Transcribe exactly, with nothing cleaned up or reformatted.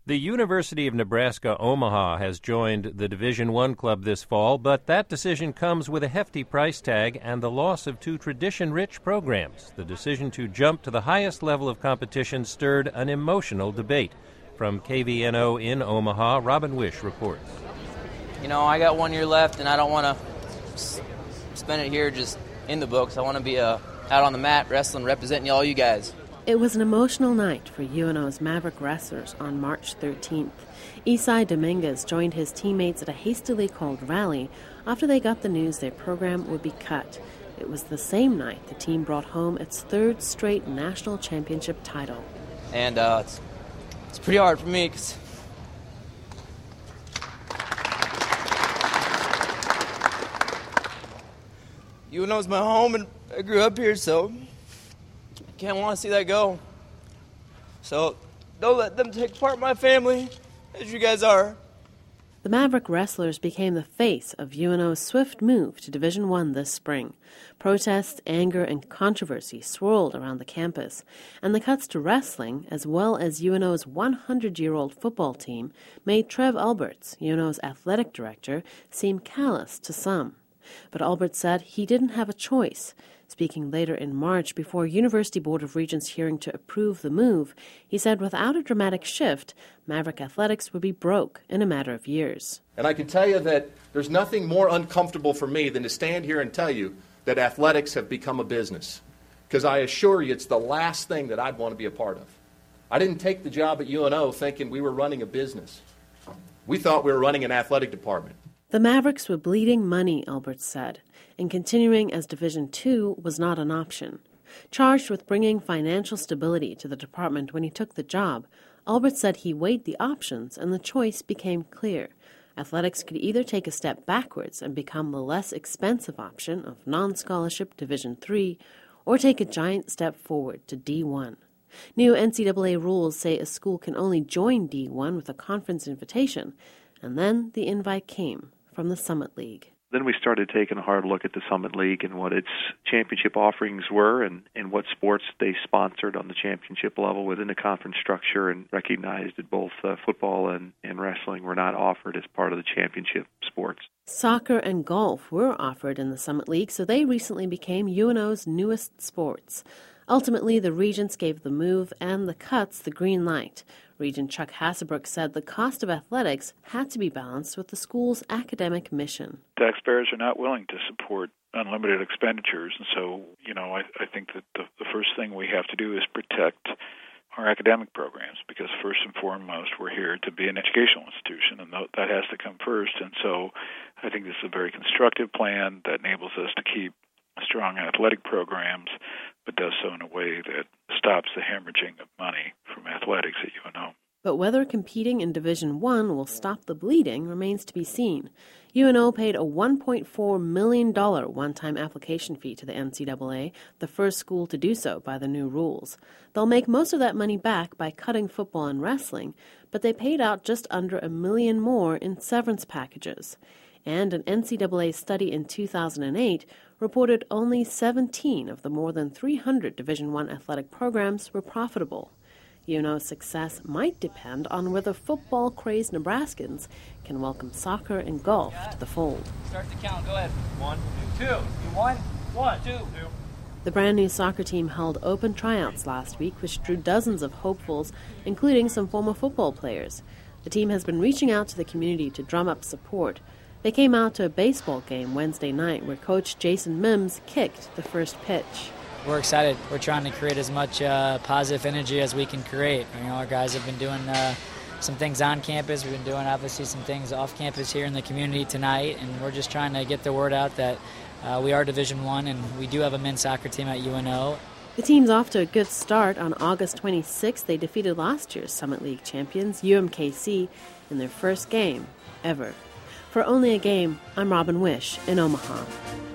The University of Nebraska-Omaha has joined the Division One club this fall, but that decision comes with a hefty price tag and the loss of two tradition-rich programs. The decision to jump to the highest level of competition stirred an emotional debate. From K V N O in Omaha, Robin Wish reports. You know, I got one year left, and I don't want to spend it here just in the books. I want to be uh, out on the mat, wrestling, representing all you guys. It was an emotional night for U N O's Maverick wrestlers on March thirteenth. Isai Dominguez joined his teammates at a hastily called rally after they got the news their program would be cut. It was the same night the team brought home its third straight national championship title. And uh, it's, it's pretty hard for me because U N O's my home, and I grew up here, so I can't want to see that go. So don't let them take apart my family, as you guys are. The Maverick wrestlers became the face of U N O's swift move to Division One this spring. Protests, anger, and controversy swirled around the campus, and the cuts to wrestling, as well as U N O's one hundred year old football team, made Trev Alberts, U N O's athletic director, seem callous to some. But Alberts said he didn't have a choice. Speaking later in March before University Board of Regents hearing to approve the move, he said without a dramatic shift, Maverick athletics would be broke in a matter of years. And I can tell you that there's nothing more uncomfortable for me than to stand here and tell you that athletics have become a business. Because I assure you it's the last thing that I'd want to be a part of. I didn't take the job at U N O thinking we were running a business. We thought we were running an athletic department. The Mavericks were bleeding money, Alberts said, and continuing as Division Two was not an option. Charged with bringing financial stability to the department when he took the job, Alberts said he weighed the options and the choice became clear. Athletics could either take a step backwards and become the less expensive option of non-scholarship Division Three, or take a giant step forward to D one. New N C double A rules say a school can only join D one with a conference invitation, and then the invite came from the Summit League. Then we started taking a hard look at the Summit League and what its championship offerings were and, and what sports they sponsored on the championship level within the conference structure, and recognized that both uh, football and, and wrestling were not offered as part of the championship sports. Soccer and golf were offered in the Summit League, so they recently became U N O's newest sports. Ultimately, the Regents gave the move and the cuts the green light. Regent Chuck Hassebrook said the cost of athletics had to be balanced with the school's academic mission. Taxpayers are not willing to support unlimited expenditures, and so, you know, I, I think that the, the first thing we have to do is protect our academic programs, because first and foremost we're here to be an educational institution, and that has to come first. And so I think this is a very constructive plan that enables us to keep strong athletic programs, but does so in a way that stops the hemorrhaging of money from athletics at U N O. But whether competing in Division One will stop the bleeding remains to be seen. U N O paid a one point four million dollars one-time application fee to the N C double A, the first school to do so by the new rules. They'll make most of that money back by cutting football and wrestling, but they paid out just under a million more in severance packages. And an N C double A study in two thousand eight reported only seventeen of the more than three hundred Division One athletic programs were profitable. U N O's success might depend on whether football-crazed Nebraskans can welcome soccer and golf to the fold. Start the count. Go ahead. One, two. You one, one, two. two. The brand-new soccer team held open tryouts last week, which drew dozens of hopefuls, including some former football players. The team has been reaching out to the community to drum up support. They came out to a baseball game Wednesday night where Coach Jason Mims kicked the first pitch. We're excited. We're trying to create as much uh, positive energy as we can create. You know, our guys have been doing uh, some things on campus. We've been doing, obviously, some things off campus here in the community tonight, and we're just trying to get the word out that uh, we are Division One, and we do have a men's soccer team at U N O. The team's off to a good start. On August twenty-sixth, they defeated last year's Summit League champions, U M K C, in their first game ever. For Only a Game, I'm Robin Wish in Omaha.